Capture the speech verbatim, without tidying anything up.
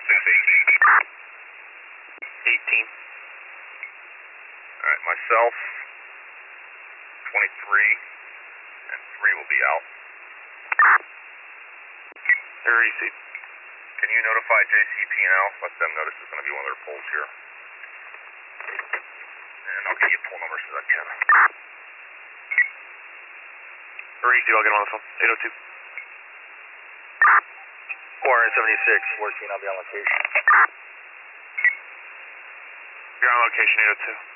six eighteen. eighteen. Alright, myself, twenty-three, and three will be out. They're received. Can you notify J C P and L? Let them know this is going to be one of their polls here. And I'll get you poll numbers as I can. They're received, I'll get them on the phone. eight oh two. four seventy-six, fourteen, I'll be on location. You're on location, eight oh two.